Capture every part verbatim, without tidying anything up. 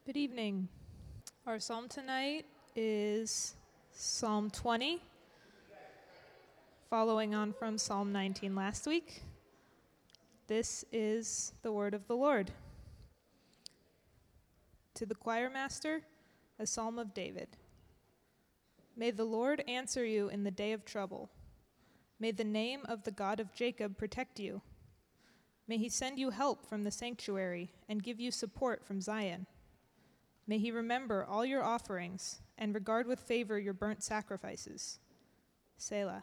Good evening. Our psalm tonight is Psalm twenty, following on from Psalm nineteen last week. This is the word of the Lord. To the choir master, a psalm of David. May the Lord answer you in the day of trouble. May the name of the God of Jacob protect you. May he send you help from the sanctuary and give you support from Zion. May he remember all your offerings and regard with favor your burnt sacrifices. Selah.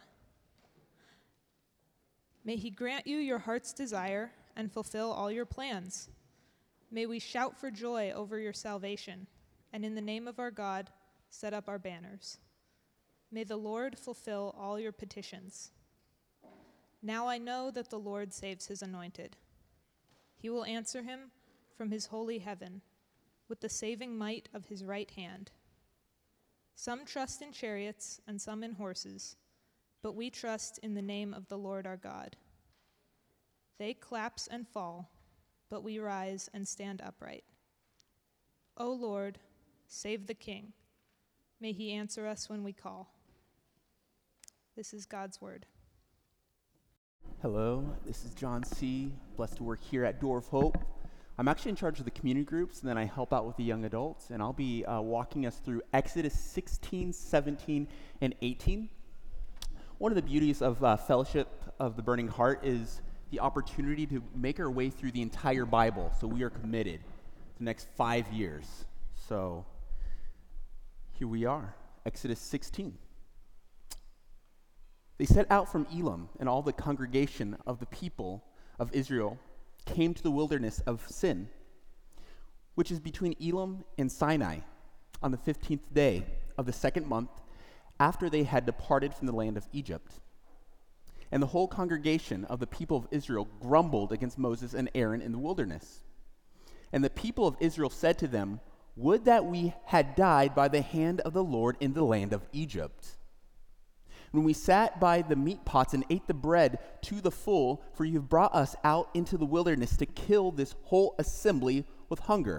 May he grant you your heart's desire and fulfill all your plans. May we shout for joy over your salvation, and in the name of our God, set up our banners. May the Lord fulfill all your petitions. Now I know that the Lord saves his anointed. He will answer him from his holy heaven with the saving might of his right hand. Some trust in chariots and some in horses, but we trust in the name of the Lord our God. They collapse and fall, but we rise and stand upright. O Lord, save the King. May he answer us when we call. This is God's word. Hello, this is John C. Blessed to work here at Door of Hope. I'm actually in charge of the community groups, and then I help out with the young adults, and I'll be uh, walking us through Exodus sixteen, seventeen, and eighteen. One of the beauties of uh, Fellowship of the Burning Heart is the opportunity to make our way through the entire Bible. So we are committed to the next five years. So here we are, Exodus sixteen. They set out from Elim, and all the congregation of the people of Israel came to the wilderness of Sin, which is between Elim and Sinai, on the fifteenth day of the second month after they had departed from the land of Egypt. And the whole congregation of the people of Israel grumbled against Moses and Aaron in the wilderness. And the people of Israel said to them, "Would that we had died by the hand of the Lord in the land of Egypt, when we sat by the meat pots and ate the bread to the full, for you have brought us out into the wilderness to kill this whole assembly with hunger."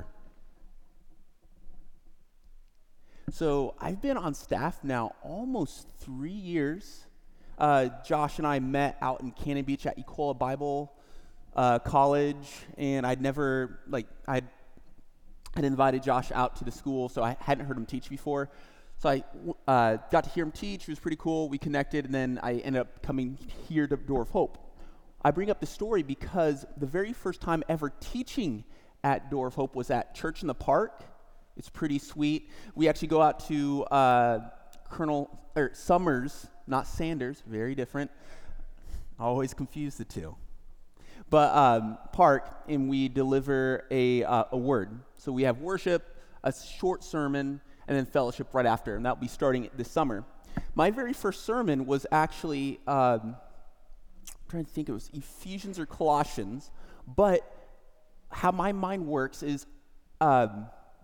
So I've been on staff now almost three years. Uh, Josh and I met out in Cannon Beach at Ecola Bible uh, College, and I'd never, like, I'd, I'd invited Josh out to the school, so I hadn't heard him teach before. So I uh, got to hear him teach. It was pretty cool. We connected, and then I ended up coming here to Door of Hope. I bring up the story because the very first time ever teaching at Door of Hope was at Church in the Park. It's pretty sweet. We actually go out to uh, Colonel or Summers, not Sanders, very different. I always confuse the two. But um, Park, and we deliver a uh, a word. So we have worship, a short sermon, and then fellowship right after, and that'll be starting this summer. My very first sermon was actually, um, I'm trying to think, it was Ephesians or Colossians, but how my mind works is um,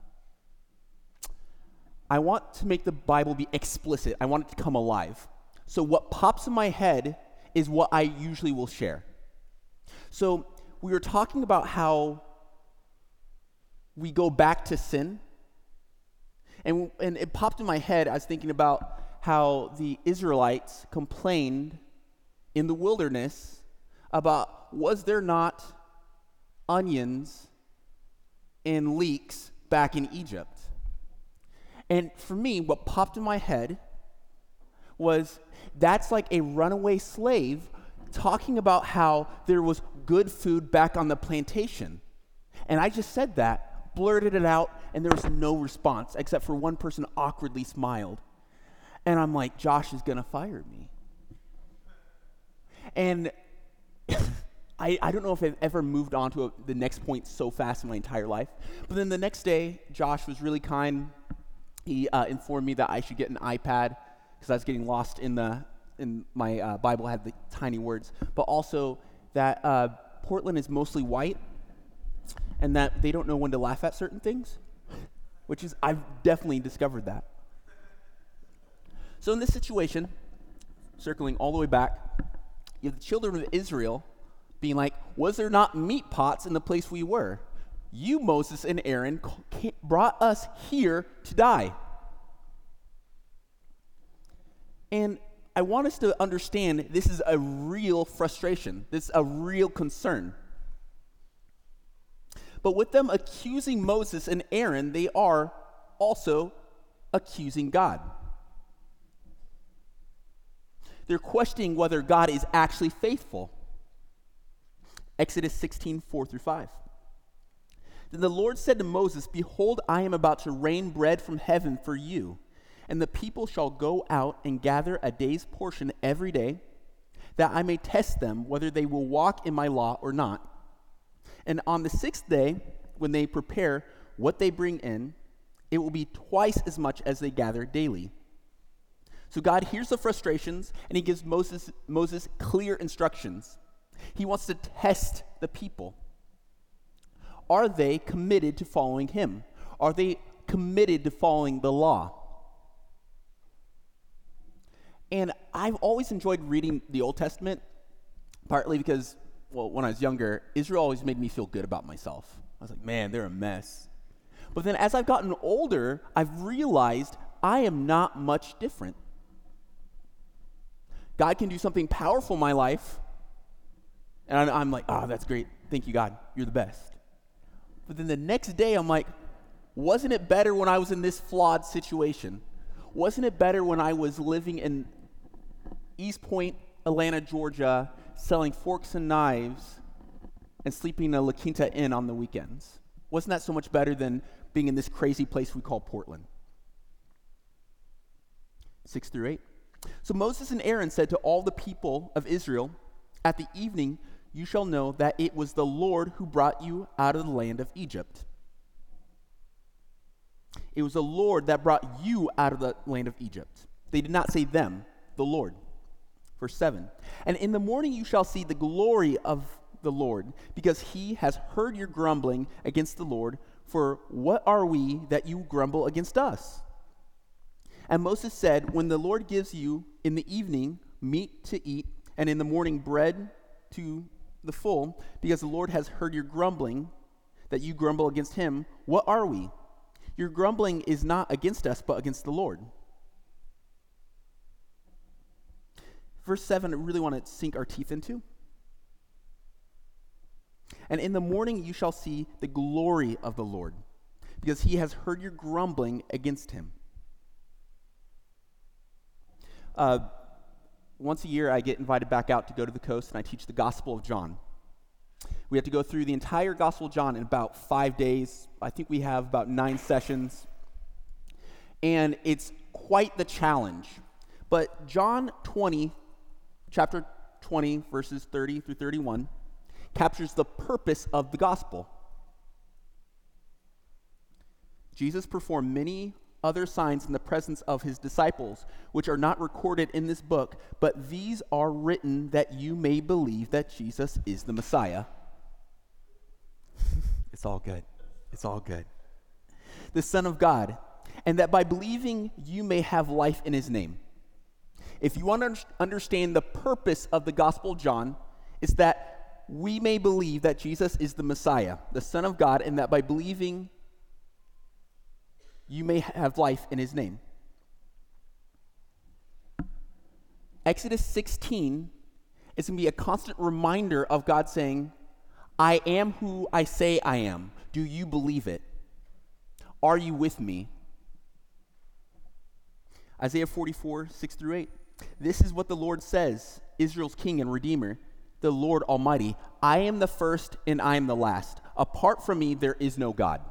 I want to make the Bible be explicit. I want it to come alive. So what pops in my head is what I usually will share. So we were talking about how we go back to sin. And, and it popped in my head. I was thinking about how the Israelites complained in the wilderness about, was there not onions and leeks back in Egypt? And for me, what popped in my head was that's like a runaway slave talking about how there was good food back on the plantation. And I just said that, blurted it out, and there was no response except for one person awkwardly smiled. And I'm like, Josh is going to fire me. And I, I don't know if I've ever moved on to a, the next point so fast in my entire life. But then the next day, Josh was really kind. He uh, informed me that I should get an iPad because I was getting lost in the in my uh, Bible had the tiny words. But also that uh, Portland is mostly white, and that they don't know when to laugh at certain things, which is, I've definitely discovered that. So in this situation, circling all the way back, you have the children of Israel being like, was there not meat pots in the place we were? You, Moses and Aaron, brought us here to die. And I want us to understand this is a real frustration. This is a real concern. But with them accusing Moses and Aaron, they are also accusing God. They're questioning whether God is actually faithful. Exodus sixteen, four through five. Then the Lord said to Moses, Behold, I am about to rain bread from heaven for you, and the people shall go out and gather a day's portion every day, that I may test them whether they will walk in my law or not. And on the sixth day, when they prepare what they bring in, it will be twice as much as they gather daily. So God hears the frustrations, and he gives Moses, Moses clear instructions. He wants to test the people. Are they committed to following him? Are they committed to following the law? And I've always enjoyed reading the Old Testament, partly because, well, when I was younger, Israel always made me feel good about myself. I was like, man, they're a mess. But then as I've gotten older, I've realized I am not much different. God can do something powerful in my life, and I'm like, oh, that's great. Thank you, God. You're the best. But then the next day, I'm like, wasn't it better when I was in this flawed situation? Wasn't it better when I was living in East Point, Atlanta, Georgia, selling forks and knives and sleeping in a La Quinta Inn on the weekends? Wasn't that so much better than being in this crazy place we call Portland? Six through eight. So Moses and Aaron said to all the people of Israel, At the evening you shall know that it was the Lord who brought you out of the land of Egypt. It was the Lord that brought you out of the land of Egypt. They did not say them, the Lord. Verse seven. And in the morning you shall see the glory of the Lord, because he has heard your grumbling against the Lord. For what are we that you grumble against us? And Moses said, When the Lord gives you in the evening meat to eat, and in the morning bread to the full, because the Lord has heard your grumbling, that you grumble against him, what are we? Your grumbling is not against us, but against the Lord. Verse seven, I really want to sink our teeth into. And in the morning you shall see the glory of the Lord, because he has heard your grumbling against him. Uh, once a year, I get invited back out to go to the coast, and I teach the Gospel of John. We have to go through the entire Gospel of John in about five days. I think we have about nine sessions. And it's quite the challenge. But John twenty, chapter twenty, verses thirty through thirty-one, captures the purpose of the gospel. Jesus performed many other signs in the presence of his disciples, which are not recorded in this book, but these are written that you may believe that Jesus is the Messiah. It's all good. It's all good. The Son of God, and that by believing you may have life in his name. If you want to understand the purpose of the Gospel of John, it's that we may believe that Jesus is the Messiah, the Son of God, and that by believing you may have life in his name. Exodus sixteen is going to be a constant reminder of God saying, I am who I say I am. Do you believe it? Are you with me? Isaiah forty-four, six through eight. This is what the Lord says, Israel's King and Redeemer, the Lord Almighty. I am the first and I am the last. Apart from me, there is no God.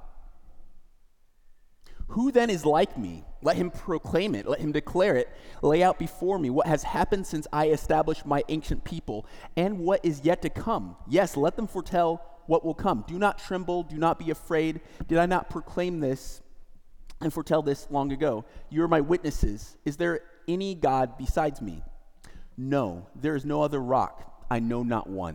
Who then is like me? Let him proclaim it. Let him declare it. Lay out before me what has happened since I established my ancient people and what is yet to come. Yes, let them foretell what will come. Do not tremble. Do not be afraid. Did I not proclaim this and foretell this long ago? You are my witnesses. Is there any God besides me? No, there is no other rock. I know not one.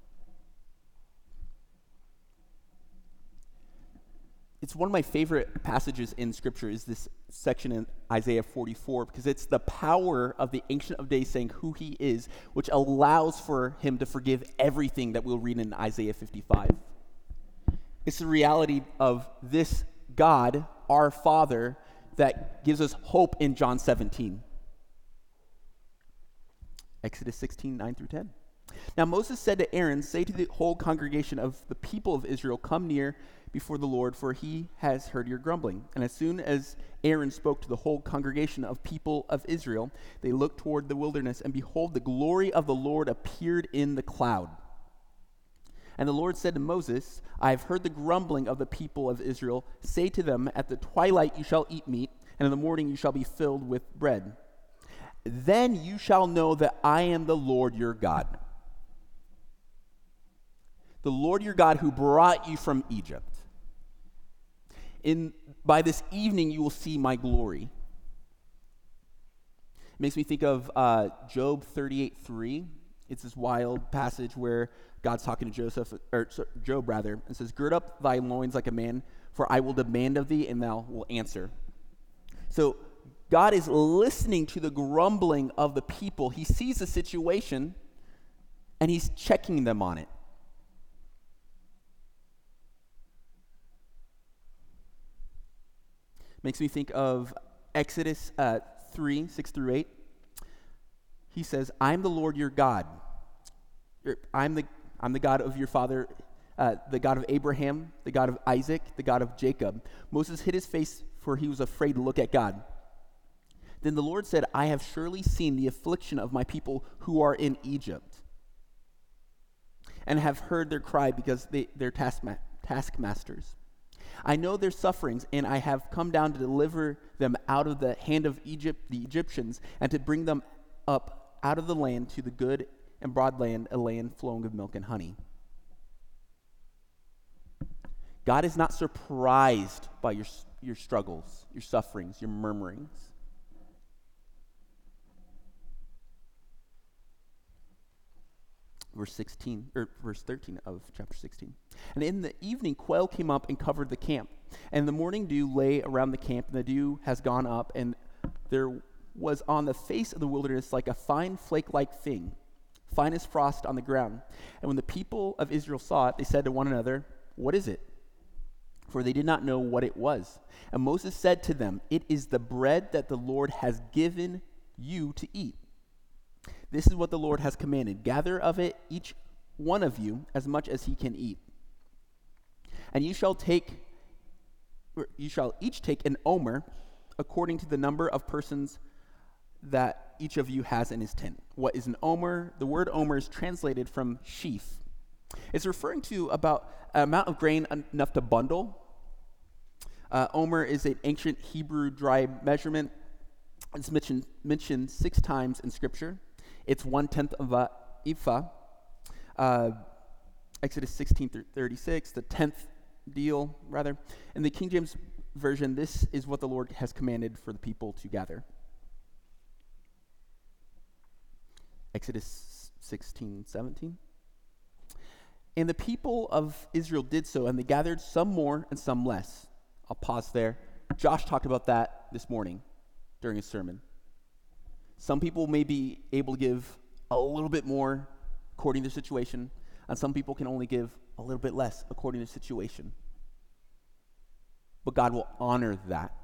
It's one of my favorite passages in Scripture is this section in Isaiah forty-four, because it's the power of the Ancient of Days saying who he is, which allows for him to forgive everything that we'll read in Isaiah fifty-five. It's the reality of this God, our Father, that gives us hope in John seventeen. Exodus sixteen, nine through ten. Now Moses said to Aaron, say to the whole congregation of the people of Israel, come near before the Lord, for he has heard your grumbling. And as soon as Aaron spoke to the whole congregation of people of Israel, they looked toward the wilderness, and behold, the glory of the Lord appeared in the cloud. And the Lord said to Moses, I have heard the grumbling of the people of Israel. Say to them, at the twilight you shall eat meat, and in the morning you shall be filled with bread. Then you shall know that I am the Lord your God. The Lord your God who brought you from Egypt. In, by this evening you will see my glory. It makes me think of uh, Job thirty-eight three. It's this wild passage where God's talking to Joseph, or Job rather, and says, gird up thy loins like a man, for I will demand of thee, and thou wilt answer. So God is listening to the grumbling of the people. He sees the situation, and he's checking them on it. Makes me think of Exodus uh, three, six through eight. He says, I'm the Lord your God. I'm the, I'm the God of your father, uh, the God of Abraham, the God of Isaac, the God of Jacob. Moses hid his face, for he was afraid to look at God. Then the Lord said, I have surely seen the affliction of my people who are in Egypt, and have heard their cry because they, they're taskma- taskmasters. I know their sufferings, and I have come down to deliver them out of the hand of Egypt, the Egyptians, and to bring them up out of the land to the good and broad land, a land flowing with milk and honey. God is not surprised by your, your struggles, your sufferings, your murmurings. Verse sixteen, or verse thirteen of chapter sixteen. And in the evening, quail came up and covered the camp. And the morning dew lay around the camp, and the dew has gone up, and there was on the face of the wilderness like a fine flake-like thing, fine as frost on the ground. And when the people of Israel saw it, they said to one another, what is it? For they did not know what it was. And Moses said to them, it is the bread that the Lord has given you to eat. This is what the Lord has commanded. Gather of it, each one of you, as much as he can eat. And you shall take, you shall each take an omer, according to the number of persons that each of you has in his tent. What is an omer? The word omer is translated from sheaf. It's referring to about an amount of grain enough to bundle. Uh, omer is an ancient Hebrew dry measurement. It's mentioned, mentioned six times in Scripture. It's one-tenth of a ephah. Uh, Exodus sixteen thirty-six, the tenth deal, rather. In the King James Version, this is what the Lord has commanded for the people to gather. Exodus sixteen seventeen. And the people of Israel did so, and they gathered some more and some less. I'll pause there. Josh talked about that this morning during his sermon. Some people may be able to give a little bit more according to the situation, and some people can only give a little bit less according to the situation. But God will honor that.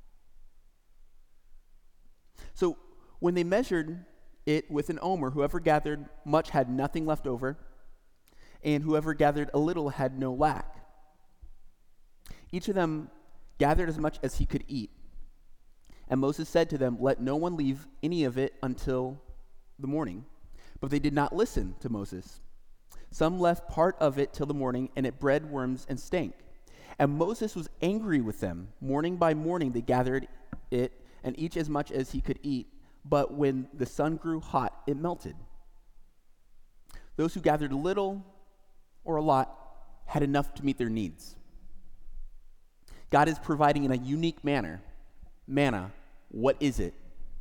So when they measured it with an omer, whoever gathered much had nothing left over, and whoever gathered a little had no lack. Each of them gathered as much as he could eat. And Moses said to them, let no one leave any of it until the morning. But they did not listen to Moses. Some left part of it till the morning, and it bred worms and stank. And Moses was angry with them. Morning by morning they gathered it, and each as much as he could eat. But when the sun grew hot, it melted. Those who gathered a little or a lot had enough to meet their needs. God is providing in a unique manner. Manna, what is it?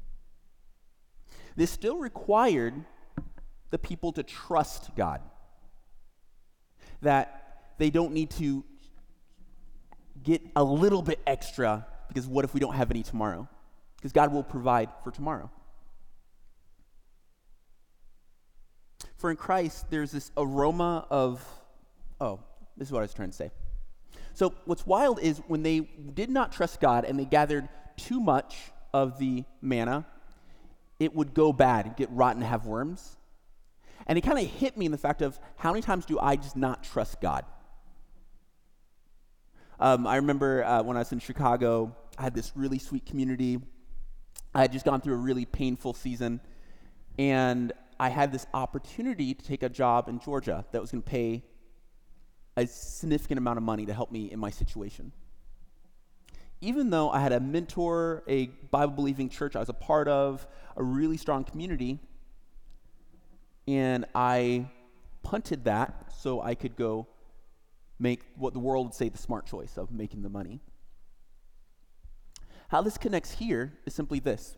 This still required the people to trust God. That they don't need to get a little bit extra, because what if we don't have any tomorrow? Because God will provide for tomorrow. For in Christ, there's this aroma of, oh, this is what I was trying to say. So what's wild is when they did not trust God and they gathered too much of the manna, it would go bad, get rotten, have worms. And it kind of hit me in the fact of how many times do I just not trust God? Um, I remember uh, when I was in Chicago, I had this really sweet community. I had just gone through a really painful season, and I had this opportunity to take a job in Georgia that was going to pay a significant amount of money to help me in my situation. Even though I had a mentor, a Bible-believing church I was a part of, a really strong community, and I punted that so I could go make what the world would say the smart choice of making the money. How this connects here is simply this.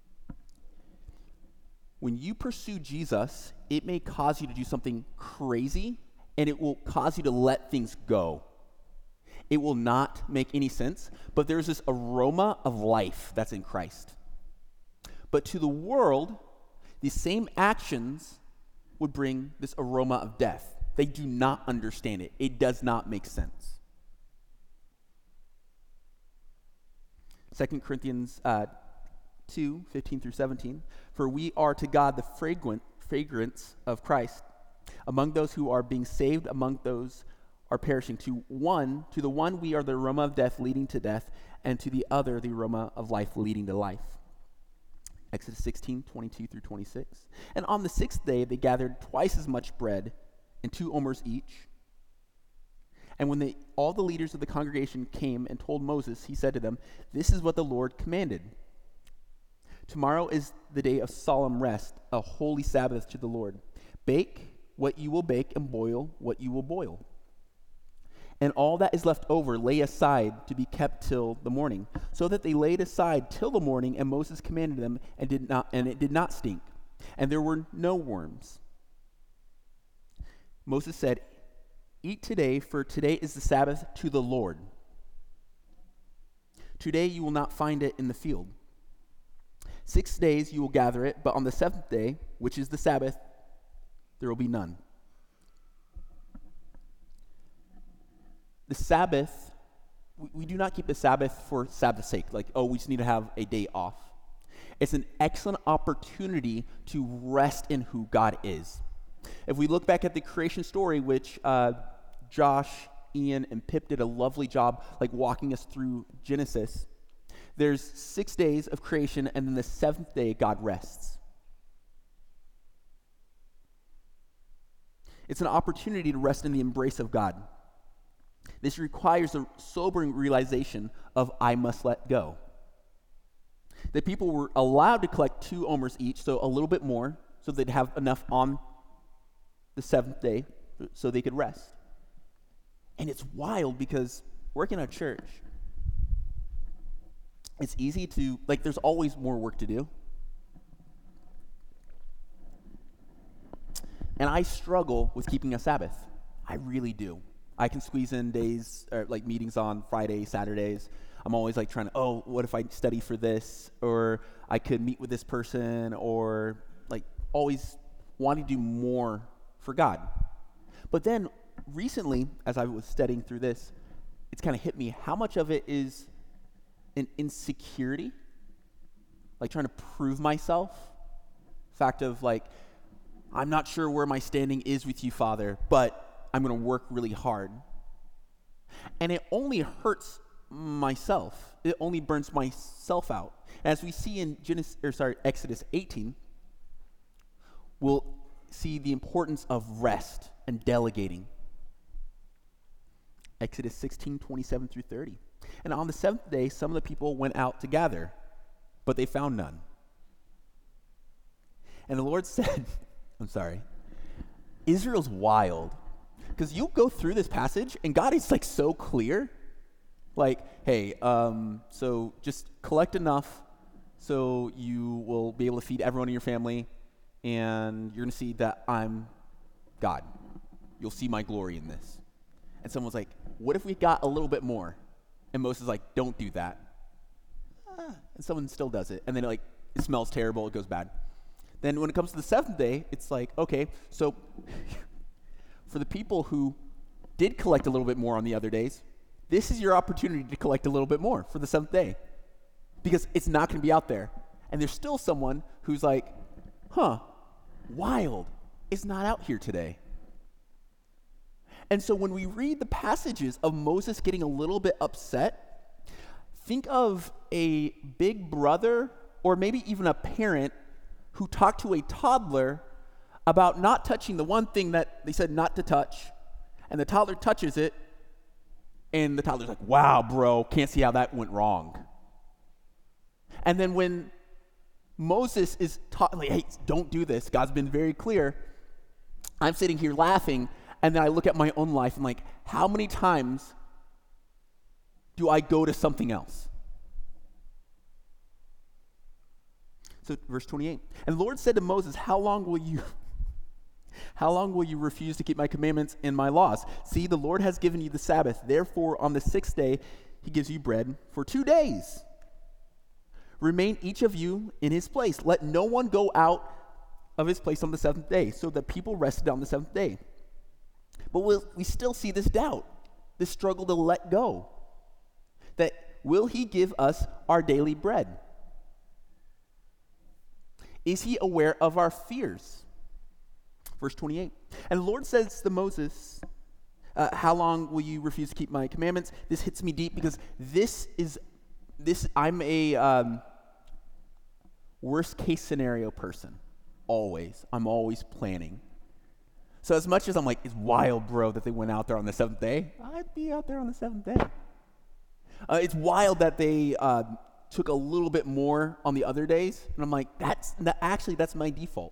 When you pursue Jesus, it may cause you to do something crazy, and it will cause you to let things go. It will not make any sense, but there's this aroma of life that's in Christ. But to the world, these same actions would bring this aroma of death. They do not understand it. It does not make sense. Second Corinthians uh, two, fifteen through seventeen. For we are to God the fragrant fragrance of Christ among those who are being saved, among those are perishing. To one, to the one we are the aroma of death leading to death, and to the other the aroma of life leading to life. Exodus sixteen, twenty-two through twenty-six. And on the sixth day they gathered twice as much bread, and two omers each. And when they, all the leaders of the congregation came and told Moses, he said to them, "This is what the Lord commanded. Tomorrow is the day of solemn rest, a holy Sabbath to the Lord. Bake what you will bake and boil what you will boil. And all that is left over lay aside to be kept till the morning." So that they laid aside till the morning, and Moses commanded them, and did not, and it did not stink, and there were no worms. Moses said, "Eat today, for today is the Sabbath to the Lord. Today you will not find it in the field. Six days you will gather it, but on the seventh day, which is the Sabbath, there will be none." The Sabbath, we, we do not keep the Sabbath for Sabbath's sake, like, oh, we just need to have a day off. It's an excellent opportunity to rest in who God is. If we look back at the creation story, which uh, Josh, Ian, and Pip did a lovely job like walking us through Genesis, there's six days of creation, and then the seventh day, God rests. It's an opportunity to rest in the embrace of God. This requires a sobering realization of I must let go. The people were allowed to collect two omers each, so a little bit more, so they'd have enough on the seventh day so they could rest. And it's wild because working at church, it's easy to, like, there's always more work to do. And I struggle with keeping a Sabbath. I really do. I can squeeze in days, or like meetings on Fridays, Saturdays. I'm always like trying to, oh, what if I study for this? Or I could meet with this person, or like always wanting to do more for God. But then recently, as I was studying through this, it's kind of hit me how much of it is an insecurity, like trying to prove myself. Fact of like, I'm not sure where my standing is with you, Father, but I'm going to work really hard. And it only hurts myself. It only burns myself out. As we see in Genesis, or sorry, Exodus eighteen, we'll see the importance of rest and delegating. Exodus sixteen, twenty-seven through thirty. And on the seventh day, some of the people went out to gather, but they found none. And the Lord said, I'm sorry, Israel's wild. Because you'll go through this passage, and God is like so clear. Like, hey, um, so just collect enough so you will be able to feed everyone in your family, and you're going to see that I'm God. You'll see my glory in this. And someone's like, what if we got a little bit more? And Moses is like, don't do that. Ah, and someone still does it. And then like it smells terrible. It goes bad. Then when it comes to the seventh day, it's like, okay, so for the people who did collect a little bit more on the other days, this is your opportunity to collect a little bit more for the seventh day, because it's not going to be out there. And there's still someone who's like, huh, wild, it's not out here today. And so when we read the passages of Moses getting a little bit upset, think of a big brother or maybe even a parent who talked to a toddler about not touching the one thing that they said not to touch, and the toddler touches it, and the toddler's like, wow, bro, can't see how that went wrong. And then when Moses is taught, like, hey, don't do this, God's been very clear, I'm sitting here laughing, and then I look at my own life, and like, how many times do I go to something else? So verse twenty-eight, and the Lord said to Moses, how long will you how long will you refuse to keep my commandments and my laws? See, the Lord has given you the Sabbath. Therefore, on the sixth day, he gives you bread for two days. Remain each of you in his place. Let no one go out of his place on the seventh day. So the people rested on the seventh day. But we'll, we still see this doubt, this struggle to let go. That will he give us our daily bread? Is he aware of our fears? Verse twenty-eight. And the Lord says to Moses, uh, how long will you refuse to keep my commandments? This hits me deep because this is, this. I'm a um, worst case scenario person. Always. I'm always planning. So as much as I'm like, it's wild, bro, that they went out there on the seventh day, I'd be out there on the seventh day. Uh, it's wild that they uh, took a little bit more on the other days. And I'm like, that's that, actually, that's my default.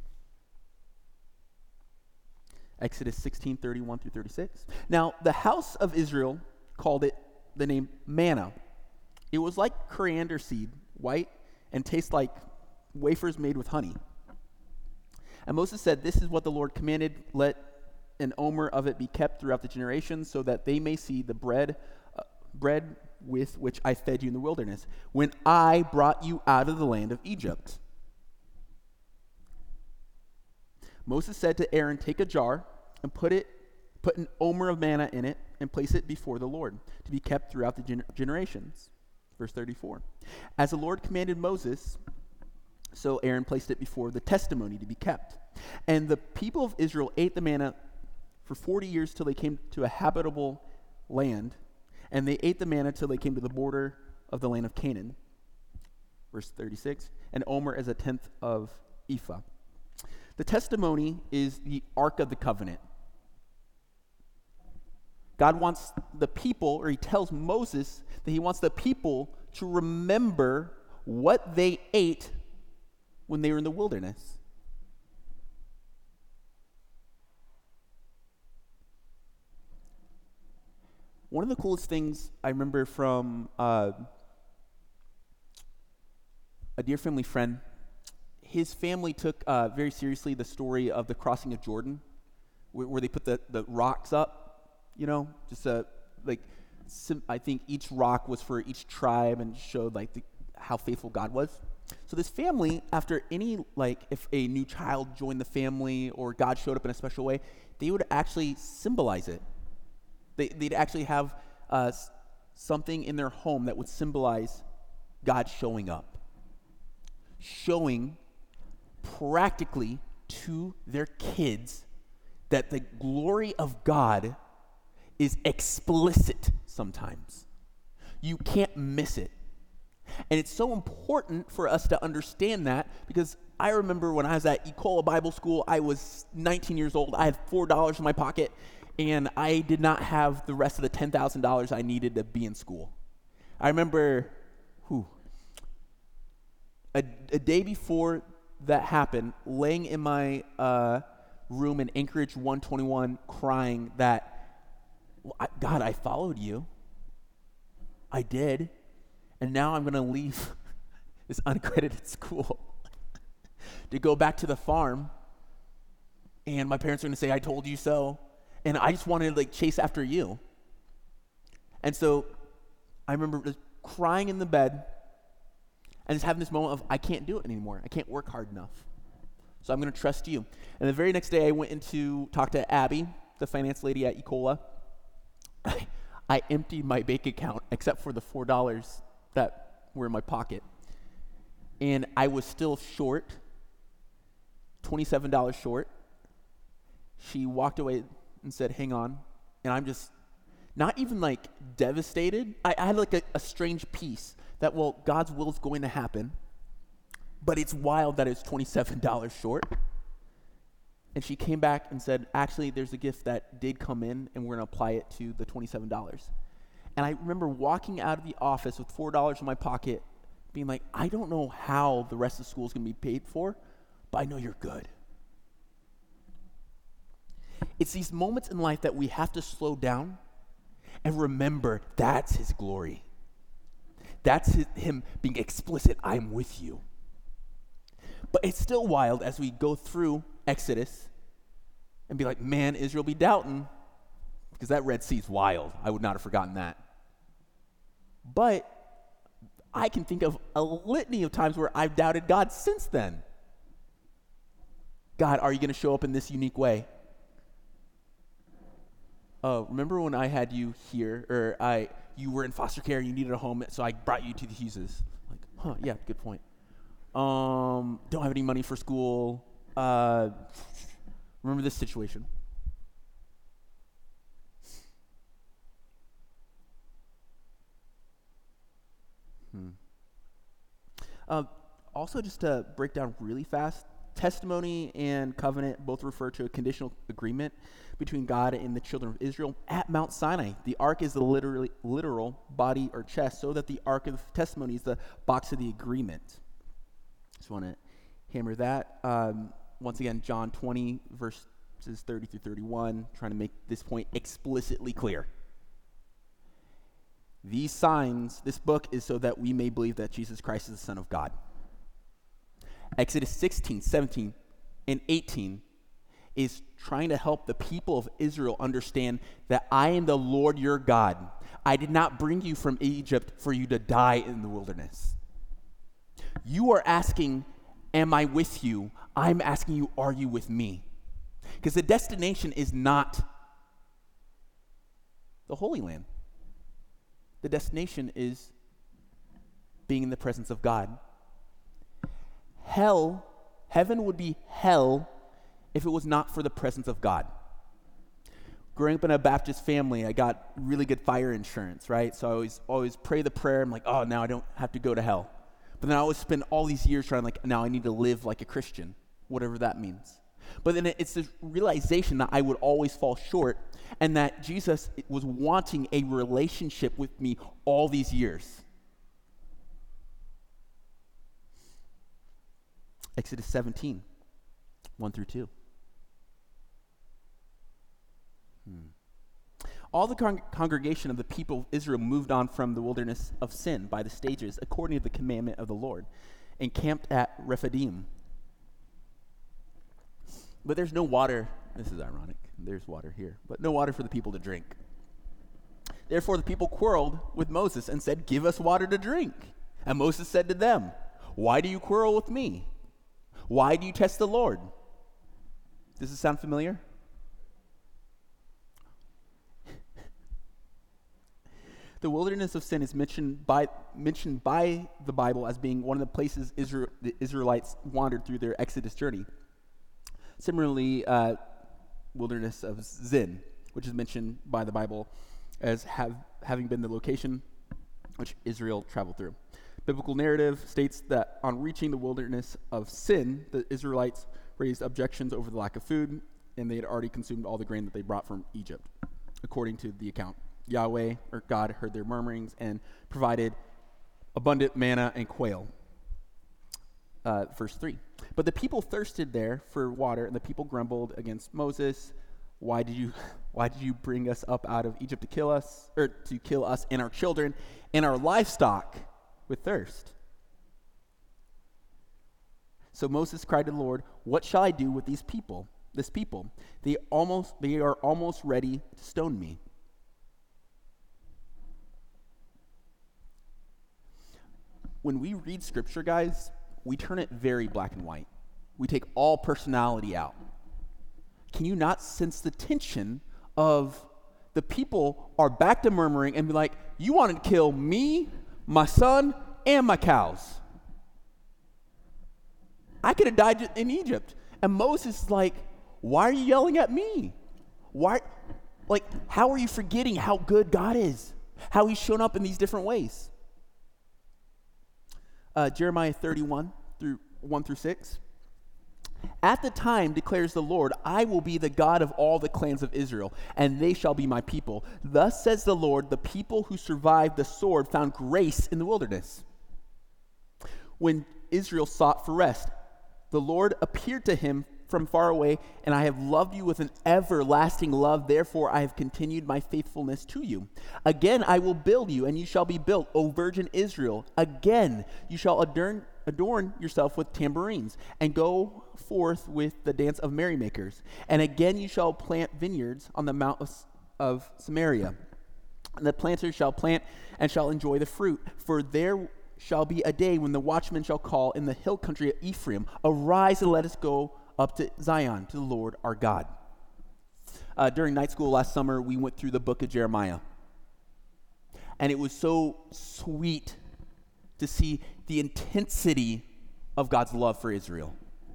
Exodus sixteen, thirty-one through thirty-six. Now, the house of Israel called it the name manna. It was like coriander seed, white, and tastes like wafers made with honey. And Moses said, this is what the Lord commanded, let an omer of it be kept throughout the generations, so that they may see the bread, uh, bread with which I fed you in the wilderness, when I brought you out of the land of Egypt. Moses said to Aaron, take a jar and put it, put an omer of manna in it, and place it before the Lord, to be kept throughout the gen- generations. Verse thirty-four. As the Lord commanded Moses, so Aaron placed it before the testimony to be kept. And the people of Israel ate the manna for forty years till they came to a habitable land, and they ate the manna till they came to the border of the land of Canaan. Verse thirty-six. And omer is a tenth of ephah. The testimony is the Ark of the Covenant. God wants the people, or he tells Moses that he wants the people to remember what they ate when they were in the wilderness. One of the coolest things I remember from uh, a dear family friend, his family took uh, very seriously the story of the crossing of Jordan, where, where they put the, the rocks up, you know, just uh, like, sim- I think each rock was for each tribe and showed like the, how faithful God was. So this family, after any, like, if a new child joined the family or God showed up in a special way, they would actually symbolize it. They, they'd actually have uh, something in their home that would symbolize God showing up, showing practically to their kids that the glory of God is explicit sometimes. You can't miss it. And it's so important for us to understand that, because I remember when I was at Ecola Bible School, I was nineteen years old. I had four dollars in my pocket, and I did not have the rest of the ten thousand dollars I needed to be in school. I remember whew, a, a day before that happened, laying in my uh, room in Anchorage one twenty-one, crying that, well, I, God, I followed you. I did. And now I'm going to leave this unaccredited school to go back to the farm. And my parents are going to say, I told you so. And I just wanted to like chase after you. And so I remember just crying in the bed and just having this moment of, I can't do it anymore. I can't work hard enough. So I'm going to trust you. And the very next day I went in to talk to Abby, the finance lady at Ecola. I emptied my bank account except for the four dollars that were in my pocket. And I was still short, twenty-seven dollars short. She walked away and said, hang on. And I'm just not even like devastated. I, I had like a, a strange peace that, well, God's will is going to happen, but it's wild that it's twenty-seven dollars short. And she came back and said, actually, there's a gift that did come in, and we're going to apply it to the twenty-seven dollars. And I remember walking out of the office with four dollars in my pocket, being like, I don't know how the rest of school is going to be paid for, but I know you're good. It's these moments in life that we have to slow down and remember that's his glory. That's his, him being explicit, I'm with you. But it's still wild as we go through Exodus and be like, man, Israel be doubting, because that Red Sea's wild. I would not have forgotten that. But I can think of a litany of times where I've doubted God since then. God, are you going to show up in this unique way? Oh, remember when I had you here, or I you were in foster care, you needed a home, so I brought you to the Hugheses. Like, huh, yeah, good point. Um, don't have any money for school. Uh, remember this situation. Hmm. Uh, also, just to break down really fast, testimony and covenant both refer to a conditional agreement between God and the children of Israel at Mount Sinai. The ark is the literally, literal body or chest, so that the ark of testimony is the box of the agreement. Just want to hammer that. Um, once again, John twenty, verses thirty through thirty-one, trying to make this point explicitly clear. These signs, this book is so that we may believe that Jesus Christ is the Son of God. Exodus sixteen, seventeen, and eighteen is trying to help the people of Israel understand that I am the Lord your God. I did not bring you from Egypt for you to die in the wilderness. You are asking, am I with you? I'm asking you, are you with me? Because the destination is not the Holy Land. The destination is being in the presence of God. Hell, heaven would be hell if it was not for the presence of God. Growing up in a Baptist family, I got really good fire insurance, right? So I always always pray the prayer. I'm like, oh, now I don't have to go to hell. But then I always spend all these years trying, like, now I need to live like a Christian, whatever that means. But then it's this realization that I would always fall short, and that Jesus was wanting a relationship with me all these years. Exodus seventeen, one through two. Hmm. All the con- congregation of the people of Israel moved on from the wilderness of sin by the stages, according to the commandment of the Lord, and camped at Rephidim. But there's no water. This is ironic. There's water here, but no water for the people to drink. Therefore, the people quarreled with Moses and said, give us water to drink. And Moses said to them, why do you quarrel with me? Why do you test the Lord? Does this sound familiar? The wilderness of sin is mentioned by mentioned by the Bible as being one of the places Israel, the Israelites wandered through their Exodus journey. Similarly, uh, wilderness of Zin, which is mentioned by the Bible as have, having been the location which Israel traveled through. Biblical narrative states that on reaching the wilderness of Sin, the Israelites raised objections over the lack of food, and they had already consumed all the grain that they brought from Egypt. According to the account, Yahweh, or God, heard their murmurings and provided abundant manna and quail. Uh, verse three. But the people thirsted there for water, and the people grumbled against Moses. Why did you, why did you bring us up out of Egypt to kill us, or to kill us and our children and our livestock with thirst? So Moses cried to the Lord, what shall I do with these people? This people, they almost, they are almost ready to stone me. When we read scripture, guys, we turn it very black and white. We take all personality out. Can you not sense the tension of the people are back to murmuring and be like, you wanted to kill me, my son, and my cows. I could have died in Egypt. And Moses is like, why are you yelling at me? Why, like, how are you forgetting how good God is? How he's shown up in these different ways? Uh, Jeremiah thirty-one, through one through six. At the time, declares the Lord, I will be the God of all the clans of Israel, and they shall be my people. Thus says the Lord, the people who survived the sword found grace in the wilderness. When Israel sought for rest, the Lord appeared to him from far away, and I have loved you with an everlasting love. Therefore, I have continued my faithfulness to you. Again, I will build you, and you shall be built, O virgin Israel. Again, you shall adorn, adorn yourself with tambourines, and go forth with the dance of merrymakers. And again, you shall plant vineyards on the mount of, of Samaria. And the planters shall plant and shall enjoy the fruit. For there shall be a day when the watchman shall call in the hill country of Ephraim, arise and let us go up to Zion, to the Lord our God. Uh, during night school last summer, we went through the book of Jeremiah. And it was so sweet to see the intensity of God's love for Israel.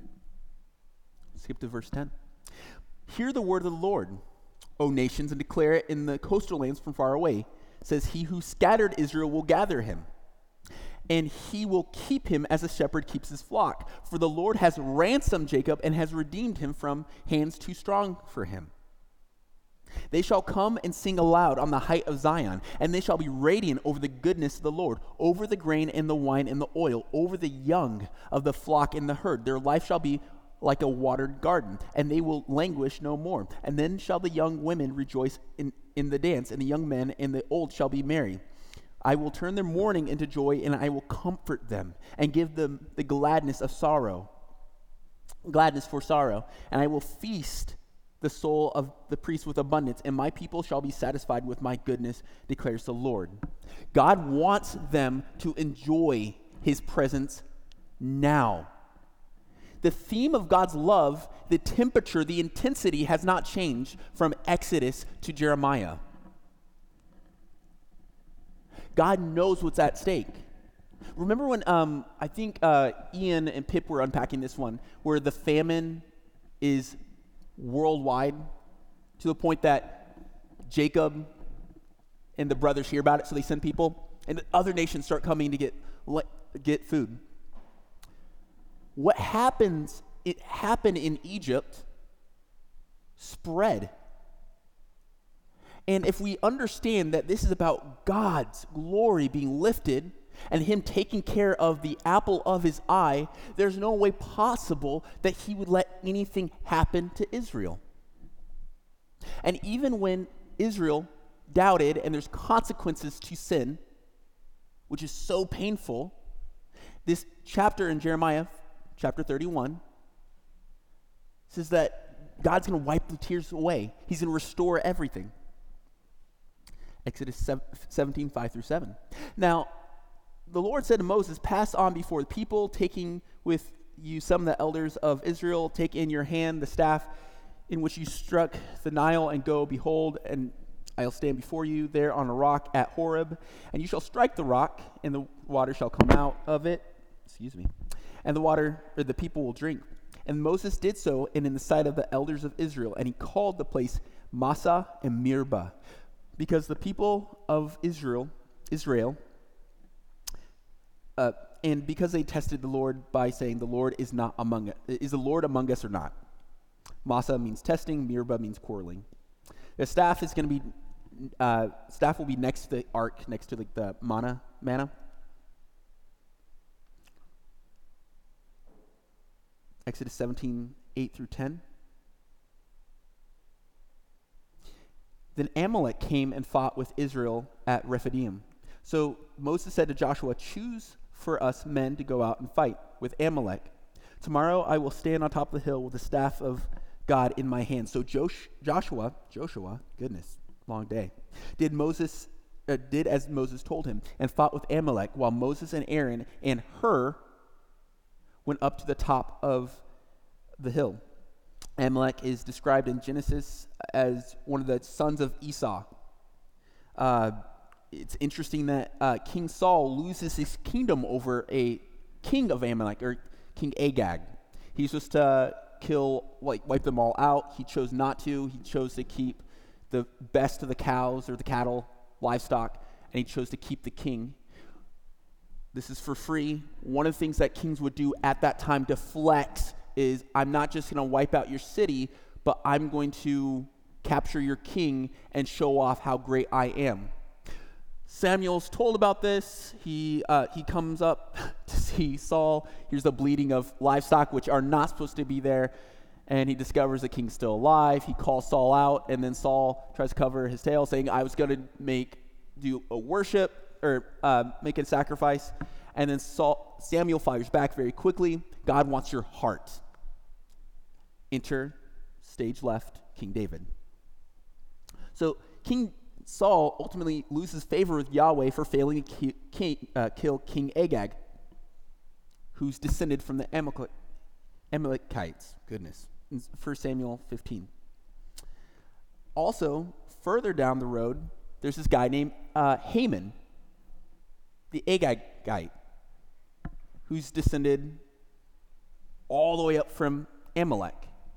Skip to verse ten. Hear the word of the Lord, O nations, and declare it in the coastal lands from far away. It says, he who scattered Israel will gather him, and he will keep him as a shepherd keeps his flock. For the Lord has ransomed Jacob and has redeemed him from hands too strong for him. They shall come and sing aloud on the height of Zion, and they shall be radiant over the goodness of the Lord, over the grain and the wine and the oil, over the young of the flock and the herd. Their life shall be like a watered garden, and they will languish no more. And then shall the young women rejoice in, in the dance, and the young men and the old shall be merry. I will turn their mourning into joy, and I will comfort them and give them the gladness of sorrow, gladness for sorrow. And I will feast the soul of the priest with abundance, and my people shall be satisfied with my goodness, declares the Lord. God wants them to enjoy his presence now. The theme of God's love, the temperature, the intensity has not changed from Exodus to Jeremiah. God knows what's at stake. Remember when um, I think uh, Ian and Pip were unpacking this one, where the famine is worldwide to the point that Jacob and the brothers hear about it, so they send people, and other nations start coming to get get food. What happens? It happened in Egypt, spread. And if we understand that this is about God's glory being lifted and him taking care of the apple of his eye, there's no way possible that he would let anything happen to Israel. And even when Israel doubted, and there's consequences to sin, which is so painful, this chapter in Jeremiah, chapter thirty-one, says that God's going to wipe the tears away. He's going to restore everything. Exodus seventeen, five through seven. Now, the Lord said to Moses, pass on before the people, taking with you some of the elders of Israel. Take in your hand the staff in which you struck the Nile, and go, behold, and I'll stand before you there on a rock at Horeb, and you shall strike the rock, and the water shall come out of it. Excuse me. And the water, or the people will drink. And Moses did so, and in the sight of the elders of Israel, and he called the place Massah and Meribah, because the people of Israel, Israel, uh, and because they tested the Lord by saying, the Lord is not among us, is the Lord among us or not? Massah means testing, Meribah means quarreling. The staff is going to be, uh, staff will be next to the ark, next to the, the manna, manna. Exodus seventeen, eight through ten. Then Amalek came and fought with Israel at Rephidim. So Moses said to Joshua, choose for us men to go out and fight with Amalek. Tomorrow I will stand on top of the hill with the staff of God in my hand. So Josh, Joshua, Joshua, goodness, long day, did Moses uh, did as Moses told him, and fought with Amalek, while Moses and Aaron and Hur went up to the top of the hill. Amalek is described in Genesis as one of the sons of Esau. Uh, it's interesting that uh, King Saul loses his kingdom over a king of Amalek, or King Agag. He's supposed to kill, like wipe them all out. He chose not to. He chose to keep the best of the cows or the cattle, livestock, and he chose to keep the king. This is for free. One of the things that kings would do at that time to flex is, I'm not just going to wipe out your city, but I'm going to capture your king and show off how great I am. Samuel's told about this. He uh, he comes up to see Saul. Here's the bleating of livestock, which are not supposed to be there. And he discovers the king's still alive. He calls Saul out, and then Saul tries to cover his tail, saying, I was going to make do a worship or uh, make a sacrifice. And then Saul, Samuel fires back very quickly. God wants your heart. Enter, stage left, King David. So King Saul ultimately loses favor with Yahweh for failing to ki- king, uh, kill King Agag, who's descended from the Amalek, Amalekites. Goodness. In First Samuel fifteen. Also, further down the road, there's this guy named uh, Haman, the Agagite, who's descended all the way up from Amalek.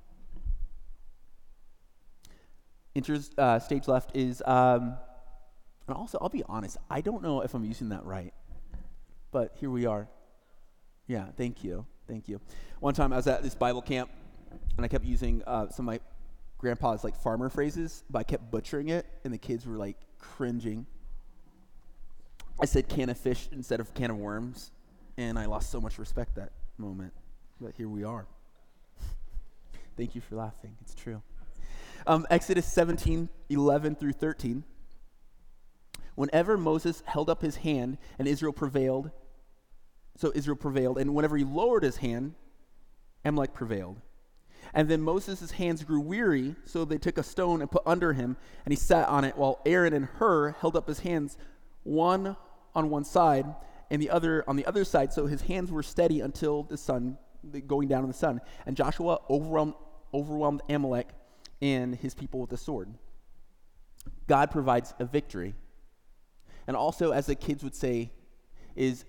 Enters uh, stage left is, um, and also I'll be honest, I don't know if I'm using that right, but here we are. Yeah, thank you, thank you. One time I was at this Bible camp, and I kept using uh, some of my grandpa's like farmer phrases, but I kept butchering it, and the kids were like cringing. I said can of fish instead of can of worms, and I lost so much respect that moment, but here we are. Thank you for laughing, it's true. Um, Exodus seventeen, eleven through thirteen. Whenever Moses held up his hand and Israel prevailed, so Israel prevailed, and whenever he lowered his hand, Amalek prevailed. And then Moses' hands grew weary, so they took a stone and put under him, and he sat on it, while Aaron and Hur held up his hands, one on one side and the other on the other side, so his hands were steady until the sun, the going down in the sun. And Joshua overwhelmed, overwhelmed Amalek and his people with the sword. God provides a victory. And also, as the kids would say, is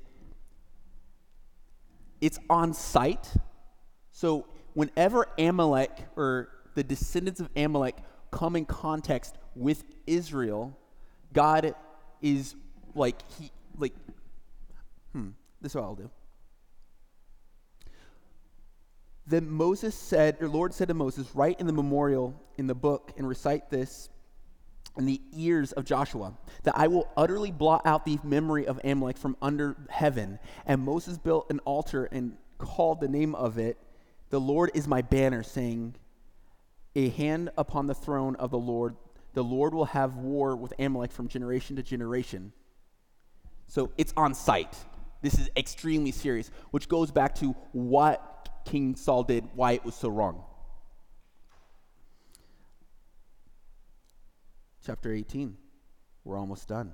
it's on sight. So whenever Amalek or the descendants of Amalek come in context with Israel, God is like, he, like, hmm, this is what I'll do. Then Moses said, or Lord said to Moses, write in the memorial in the book and recite this in the ears of Joshua, that I will utterly blot out the memory of Amalek from under heaven. And Moses built an altar and called the name of it, the Lord is my banner, saying, a hand upon the throne of the Lord, the Lord will have war with Amalek from generation to generation. So it's on sight. This is extremely serious, which goes back to what King Saul did, why it was so wrong. Chapter eighteen. We're almost done.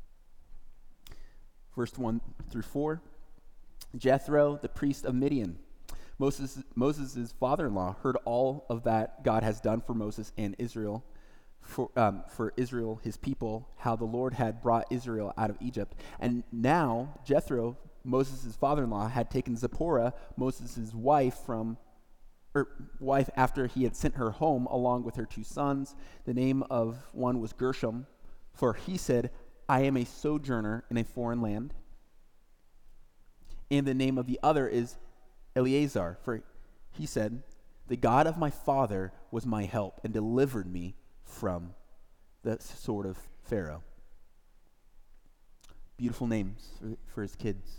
Verse one through four. Jethro, the priest of Midian, Moses, Moses' father-in-law, heard all of that God has done for Moses and Israel, for, um, for Israel, his people, how the Lord had brought Israel out of Egypt. And now Jethro, Moses' father-in-law, had taken Zipporah, Moses' wife, from or wife after he had sent her home along with her two sons. The name of one was Gershom, for he said, I am a sojourner in a foreign land. And the name of the other is Eleazar, for he said, the God of my father was my help and delivered me from the sword of Pharaoh. Beautiful names for, for his kids.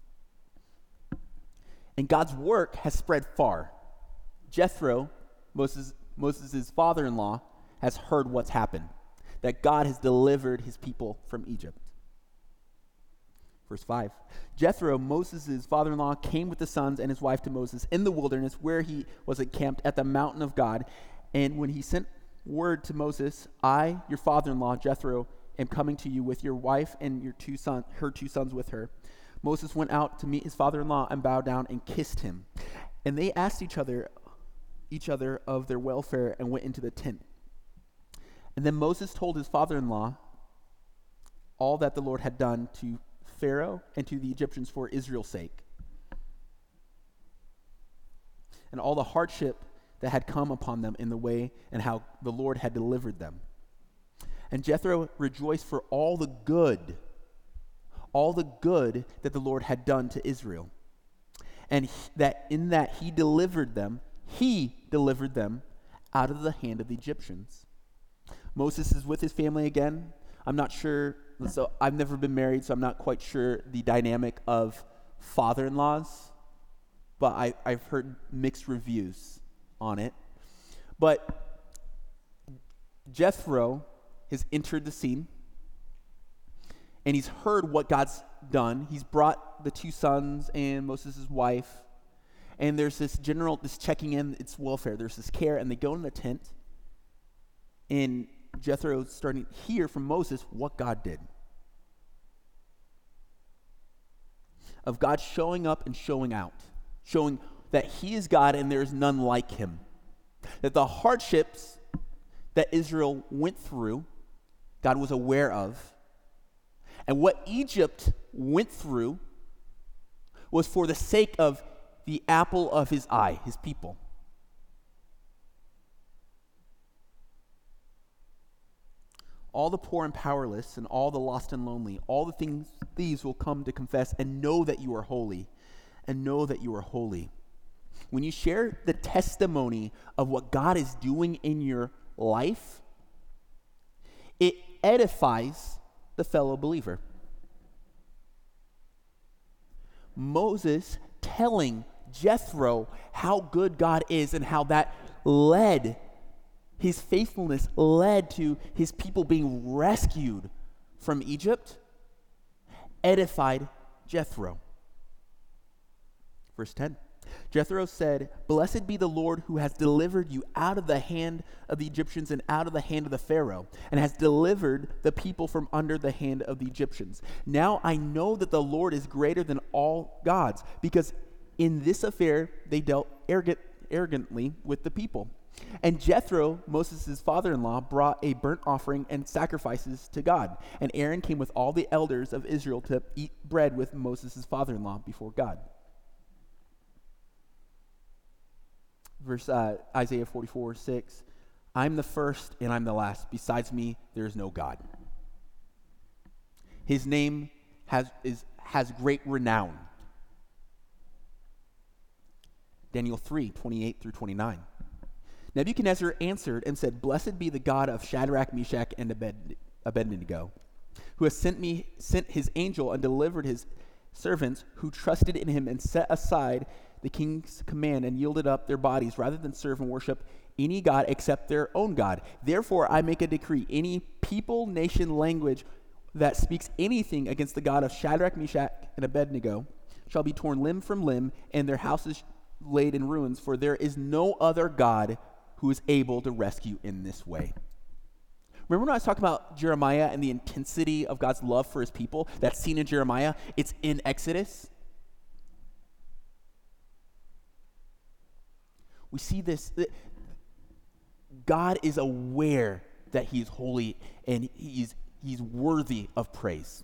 And God's work has spread far. Jethro, Moses, Moses' father-in-law, has heard what's happened, that God has delivered his people from Egypt. Verse five, Jethro, Moses' father-in-law, came with the sons and his wife to Moses in the wilderness where he was encamped at the mountain of God. And when he sent word to Moses, I, your father-in-law, Jethro, am coming to you with your wife and your two son, her two sons with her. Moses went out to meet his father-in-law and bowed down and kissed him. And they asked each other, each other of their welfare and went into the tent. And then Moses told his father-in-law all that the Lord had done to Pharaoh and to the Egyptians for Israel's sake, and all the hardship that had come upon them in the way, and how the Lord had delivered them. And Jethro rejoiced for all the good, all the good that the Lord had done to Israel, and he, that in that he delivered them, he delivered them out of the hand of the Egyptians. Moses is with his family again. I'm not sure, so I've never been married, so I'm not quite sure the dynamic of father-in-laws, but I, I've heard mixed reviews on it. But Jethro has entered the scene, and he's heard what God's done. He's brought the two sons and Moses' wife, and there's this general, this checking in, it's welfare. There's this care, and they go in the tent, and Jethro's starting to hear from Moses what God did. Of God showing up and showing out, showing that he is God and there is none like him. That the hardships that Israel went through, God was aware of. And what Egypt went through was for the sake of the apple of his eye, his people. All the poor and powerless and all the lost and lonely, all the things, these will come to confess and know that you are holy, and know that you are holy. When you share the testimony of what God is doing in your life, it edifies the fellow believer. Moses telling Jethro how good God is and how that led, his faithfulness led to his people being rescued from Egypt, edified Jethro. Verse ten. Jethro said, "Blessed be the Lord who has delivered you out of the hand of the Egyptians and out of the hand of the Pharaoh, and has delivered the people from under the hand of the Egyptians. Now I know that the Lord is greater than all gods, because in this affair they dealt arrogant, arrogantly with the people." And Jethro, Moses' father-in-law, brought a burnt offering and sacrifices to God. And Aaron came with all the elders of Israel to eat bread with Moses' father-in-law before God. Verse uh, Isaiah forty-four, six, "I'm the first and I'm the last. Besides me, there is no God. His name has is has great renown." Daniel three, twenty-eight through twenty-nine. Nebuchadnezzar answered and said, "Blessed be the God of Shadrach, Meshach, and Abed- Abednego, who has sent me sent his angel and delivered his servants who trusted in him and set aside the king's command and yielded up their bodies rather than serve and worship any god except their own God. Therefore I make a decree, any people, nation, language that speaks anything against the God of Shadrach, Meshach, and Abednego shall be torn limb from limb, and their houses laid in ruins, for there is no other God who is able to rescue in this way." Remember when I was talking about Jeremiah and the intensity of God's love for his people? That's seen in Jeremiah. It's in Exodus. We see this. God is aware that he is holy and he's, he's worthy of praise.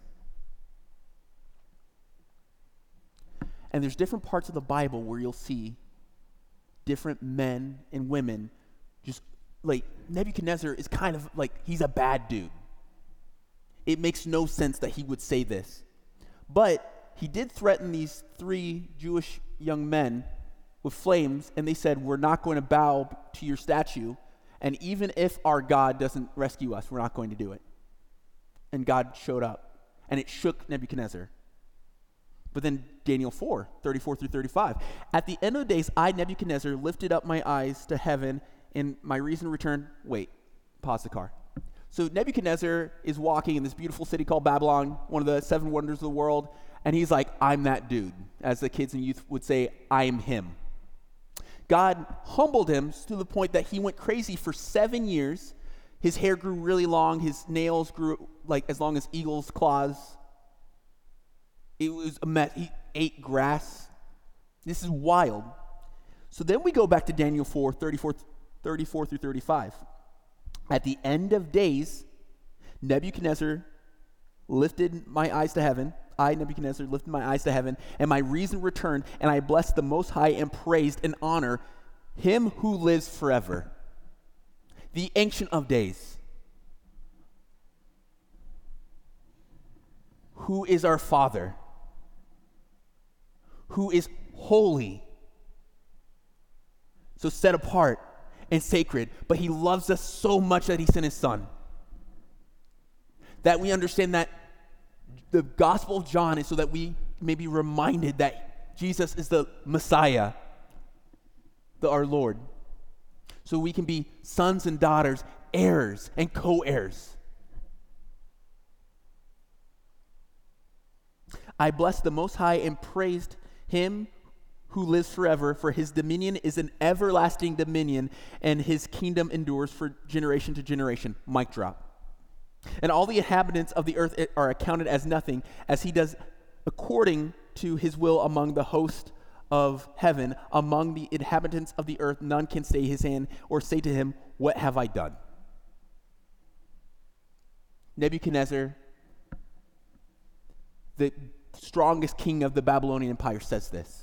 And there's different parts of the Bible where you'll see different men and women just like Nebuchadnezzar is kind of like, he's a bad dude. It makes no sense that he would say this. But he did threaten these three Jewish young men with flames, and they said, "We're not going to bow to your statue, and even if our God doesn't rescue us, we're not going to do it." And God showed up, and it shook Nebuchadnezzar. But then Daniel four, thirty-four through thirty-five. "At the end of the days, I, Nebuchadnezzar, lifted up my eyes to heaven, and my reason returned." Wait, pause the car. So Nebuchadnezzar is walking in this beautiful city called Babylon, one of the seven wonders of the world, and he's like, "I'm that dude." As the kids and youth would say, "I am him." God humbled him to the point that he went crazy for seven years. His hair grew really long. His nails grew like as long as eagle's claws. It was a mess. He ate grass. This is wild. So then we go back to Daniel four, thirty-four, thirty-four through thirty-five. At the end of days, Nebuchadnezzar lifted my eyes to heaven. I, Nebuchadnezzar, lifted my eyes to heaven, and my reason returned, and I blessed the Most High and praised and honor him who lives forever, the Ancient of Days, who is our Father, who is holy, so set apart and sacred, but he loves us so much that he sent his Son. That we understand that the Gospel of John is so that we may be reminded that Jesus is the Messiah, the our Lord. So we can be sons and daughters, heirs and co-heirs. I blessed the Most High and praised him who lives forever, for his dominion is an everlasting dominion, and his kingdom endures for generation to generation. Mic drop. And all the inhabitants of the earth are accounted as nothing, as he does according to his will among the host of heaven. Among the inhabitants of the earth, none can stay his hand or say to him, what have I done? Nebuchadnezzar, the strongest king of the Babylonian Empire, says this.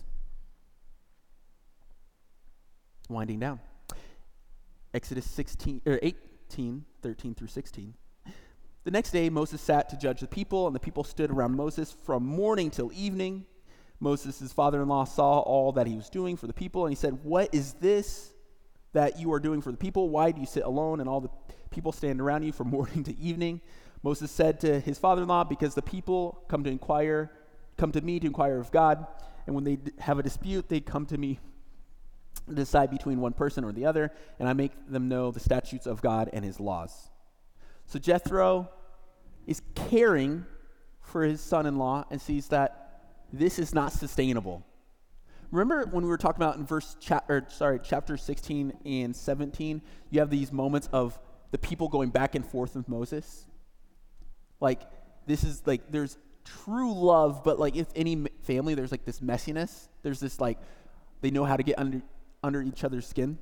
Winding down. Exodus sixteen or eighteen, thirteen through sixteen. The next day Moses sat to judge the people, and the people stood around Moses from morning till evening. Moses' father-in-law saw all that he was doing for the people, and he said, what is this that you are doing for the people? Why do you sit alone and all the people stand around you from morning to evening? Moses said to his father-in-law, because the people come to inquire, come to me to inquire of God, and when they d- have a dispute, they come to me to decide between one person or the other, and I make them know the statutes of God and his laws. So Jethro is caring for his son-in-law and sees that this is not sustainable. Remember when we were talking about in verse cha- or sorry, chapter sixteen and seventeen, you have these moments of the people going back and forth with Moses? Like, this is like, there's true love, but like if any m- family, there's like this messiness. There's this like, they know how to get under under each other's skin.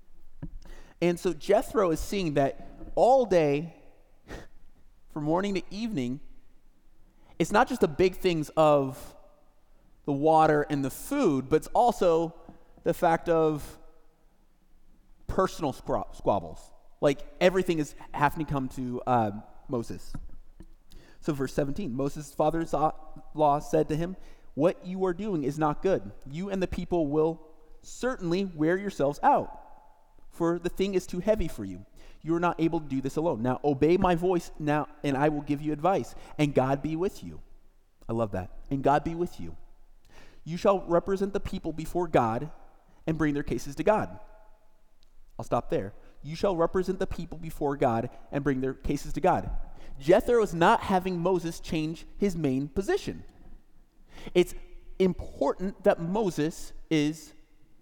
And so Jethro is seeing that all day, from morning to evening, it's not just the big things of the water and the food, but it's also the fact of personal squab- squabbles. Like everything is having to come to uh, Moses. So verse seventeen, Moses' father-in-law said to him, what you are doing is not good. You and the people will certainly wear yourselves out, for the thing is too heavy for you. You are not able to do this alone. Now obey my voice now, and I will give you advice, and God be with you. I love that. And God be with you. You shall represent the people before God and bring their cases to God. I'll stop there. You shall represent the people before God and bring their cases to God. Jethro is not having Moses change his main position. It's important that Moses is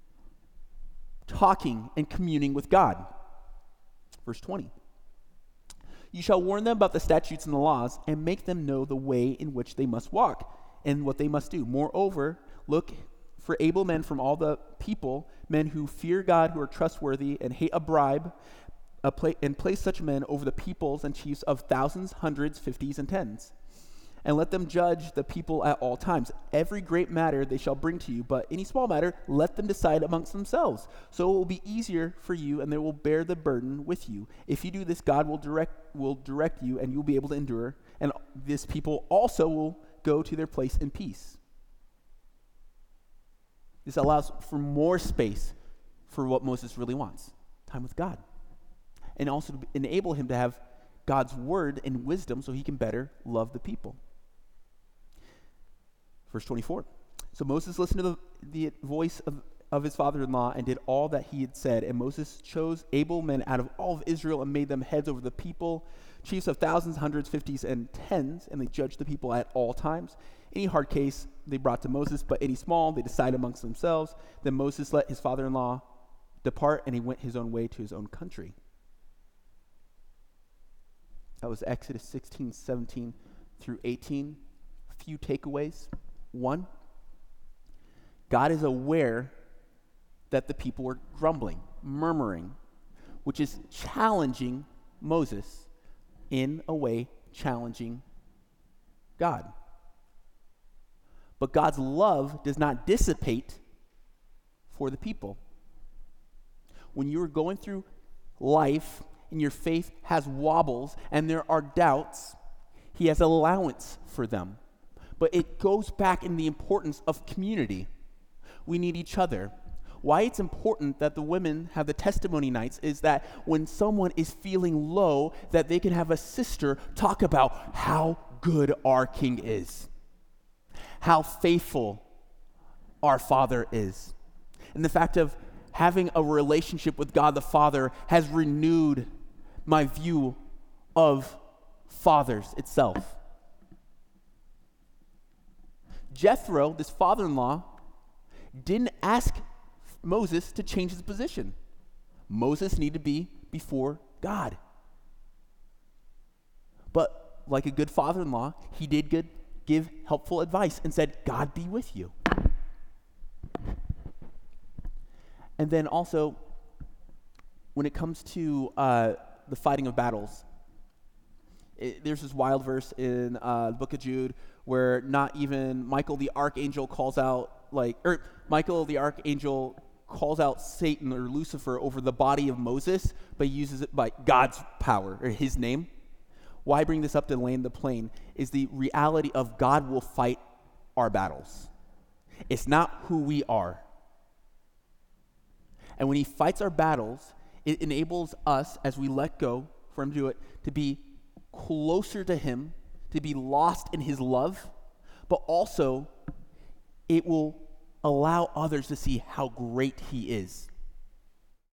talking and communing with God. Verse twenty. You shall warn them about the statutes and the laws and make them know the way in which they must walk and what they must do. Moreover, look for able men from all the people, men who fear God, who are trustworthy and hate a bribe, a pla- and place such men over the peoples and chiefs of thousands, hundreds, fifties, and tens. And let them judge the people at all times. Every great matter they shall bring to you, but any small matter, let them decide amongst themselves. So it will be easier for you, and they will bear the burden with you. If you do this, God will direct will direct you, and you will be able to endure. And this people also will go to their place in peace. This allows for more space for what Moses really wants, time with God. And also to enable him to have God's word and wisdom so he can better love the people. Verse twenty-four. So Moses listened to the, the voice of, of his father-in-law and did all that he had said. And Moses chose able men out of all of Israel and made them heads over the people, chiefs of thousands, hundreds, fifties, and tens, and they judged the people at all times. Any hard case they brought to Moses, but any small they decided amongst themselves. Then Moses let his father-in-law depart, and he went his own way to his own country. That was Exodus sixteen, seventeen through eighteen. A few takeaways. One, God is aware that the people were grumbling, murmuring, which is challenging Moses, in a way challenging God. But God's love does not dissipate for the people. When you are going through life and your faith has wobbles and there are doubts, he has allowance for them. But it goes back in the importance of community. We need each other. Why it's important that the women have the testimony nights is that when someone is feeling low, that they can have a sister talk about how good our King is, how faithful our Father is. And the fact of having a relationship with God the Father has renewed my view of fathers itself. Jethro, this father-in-law, didn't ask Moses to change his position. Moses needed to be before God. But like a good father-in-law, he did good, give helpful advice and said, God be with you. And then also, when it comes to uh, the fighting of battles, it, there's this wild verse in uh, the book of Jude where not even Michael the archangel calls out, like, or Michael the archangel calls out Satan or Lucifer over the body of Moses, but he uses it by God's power or his name. Why I bring this up to land the plane is the reality of God will fight our battles. It's not who we are. And when he fights our battles, it enables us, as we let go for him to do it, to be closer to him, to be lost in his love, but also it will allow others to see how great he is.